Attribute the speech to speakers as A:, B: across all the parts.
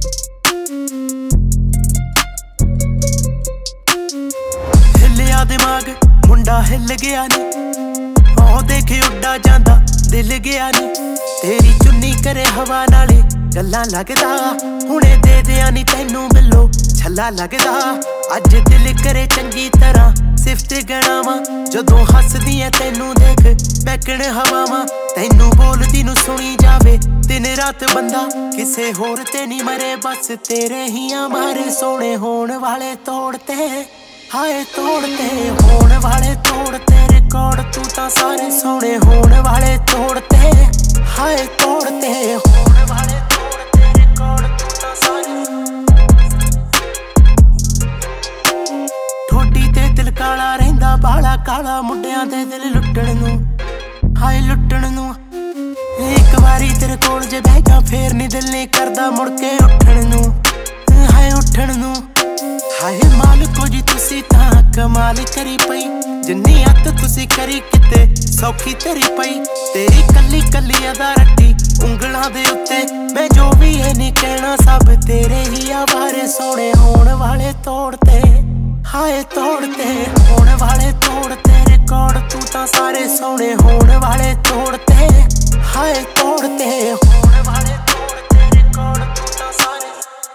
A: हिलिया दिमाग मुंडा हिल गया नी, ओ देखे उड्डा जांदा दिल गया नी। तेरी चुन्नी करे हवा नाले गल्लां लगदा, हुणे दे दियां नी तैनू मिलो छल्ला लगदा। अज दिल करे चंगी तरह सिफत गणावां, जदों हसदी ऐ तैनू देख बैकण हवावां। तैनू बोलदी नू सुनी जावे दिन रात बंदा, किसे होर ते नी मरे बस तेरे ही मारे। सोने होण वाले तोड़ते हाय तोड़ते, होण वाले तोड़ते रिकॉर्ड तू तां सारे। सोने होण वाले तोड़ते हाय तोड़ते, होण वाले तोड़ते रिकॉर्ड तू तां सारे। ठोडी ते दिल काला रहिंदा बाला काला, मुंडियां दे दिल लुट्टण नू हाय लुट्टण नू। एक वारी तेरे कोल जे बह जा फेर नी दिल नहीं करदा मुड़ के उठण नू हाय उठण नू। हाय मालिको जी तुसी तां कमाल करी पई, जिन्नी अत तुसी करी किते सौखी तेरी पई। तेरी कली कली अदा रट्टी उंगलां दे उत्ते, मैं जो भी है नी कहना सब तेरे ही आवारे। सोने होण वाले तोड़ते हाय तोड़ते, होण वाले तोड़ते रिकॉर्ड तू तां सारे। सोने होण वाले तोड़ते हाय तोड़ते, होण वाले तोड़ते रिकॉर्ड तू तां सारे।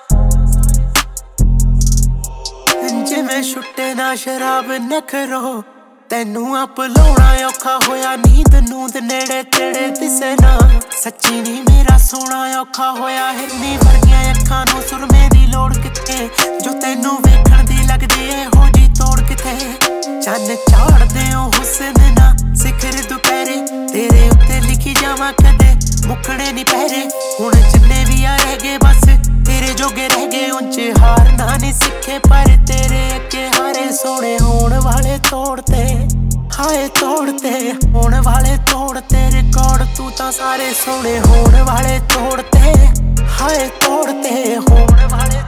A: जिवें छुट्टे ना शराब नखरो, तैनू आप लाउणा औखा होया। नींद नूंद नेड़े तेड़े दिसे ना, सच्ची नी मेरा सोना औखा होया। हिरनी वर्गियां अखां नू सुरमे दी लोड़ किथे, जो तैनू वेखण दी लगदी ए हो जी तोड़ किथे। चन्न चाड़दे ओ हुस्न ना सिखर दुपहरे, तेरे उत्ते लिखी जावां कदे मुखड़े नी पहरे। हुण जिन्ने भी आ रह गए बस तेरे जोगे रह गए, उंच हारना नी सिखे पर तेरे अगे हारे। सोने होण वाले तोड़ते हाय तोड़ते, होण वाले तोड़ते रिकॉर्ड तू तां सारे। सोने होण वाले तोड़ते हाय तोड़ते, होण वाले